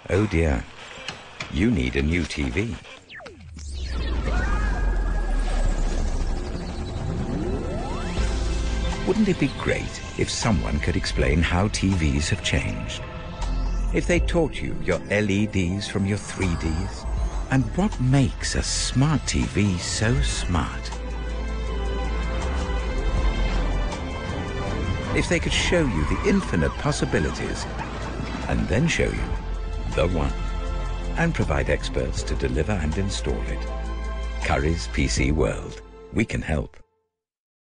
Oh dear, you need a new TV. Wouldn't it be great if someone could explain how TVs have changed? If they taught you your LEDs from your 3Ds? And what makes a smart TV so smart? If they could show you the infinite possibilities and then show you the one and provide experts to deliver and install it. Currys PC World. We can help.